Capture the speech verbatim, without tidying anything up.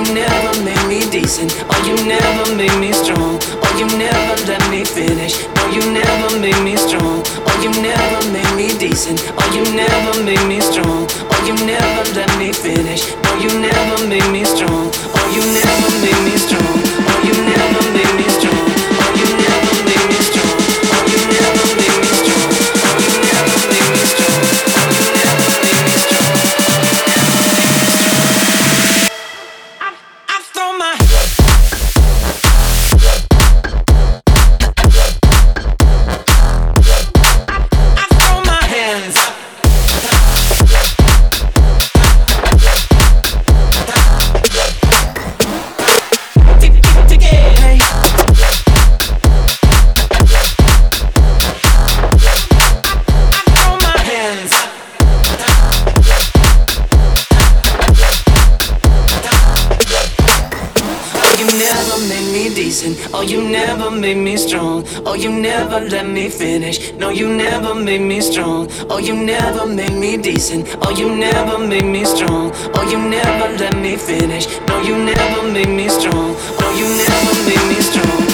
you never made me decent. Oh, you never made me strong. Oh, you never let me finish. No, you never made me strong. Oh, you never made me decent. Oh, you never made me strong. Oh, you never let me finish. No, you never made me strong. Oh, you never made me strong. Oh, you never made me strong. Oh, you never made me strong. Oh, you never made me strong. Oh, you never made me strong. Oh, you never made me strong. I throw my I throw my hands up. Oh, you never made me strong. Oh, you never let me finish. No, you never made me strong. Oh, you never made me decent. Oh, you never made me strong. Oh, you never let me finish. No, you never made me strong. Oh, you never made me strong.